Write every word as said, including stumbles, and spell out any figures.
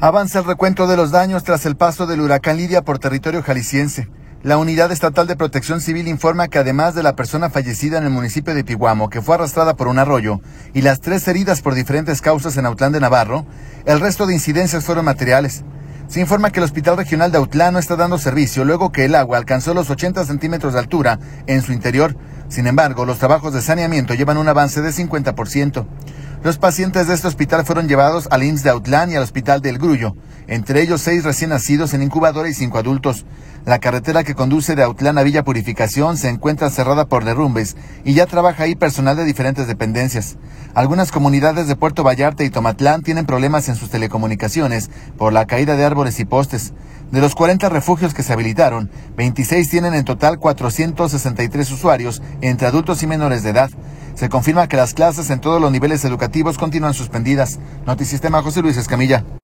Avanza el recuento de los daños tras el paso del huracán Lidia por territorio jalisciense. La Unidad Estatal de Protección Civil informa que además de la persona fallecida en el municipio de Piguamo, que fue arrastrada por un arroyo, y las tres heridas por diferentes causas en Autlán de Navarro, el resto de incidencias fueron materiales. Se informa que el Hospital Regional de Autlán no está dando servicio luego que el agua alcanzó los ochenta centímetros de altura en su interior. Sin embargo, los trabajos de saneamiento llevan un avance de cincuenta por ciento. Los pacientes de este hospital fueron llevados al I M S S de Autlán y al Hospital del Grullo, entre ellos seis recién nacidos en incubadora y cinco adultos. La carretera que conduce de Autlán a Villa Purificación se encuentra cerrada por derrumbes y ya trabaja ahí personal de diferentes dependencias. Algunas comunidades de Puerto Vallarta y Tomatlán tienen problemas en sus telecomunicaciones por la caída de árboles y postes. De los cuarenta refugios que se habilitaron, veintiséis tienen en total cuatrocientos sesenta y tres usuarios entre adultos y menores de edad. Se confirma que las clases en todos los niveles educativos continúan suspendidas. Notisistema, José Luis Escamilla.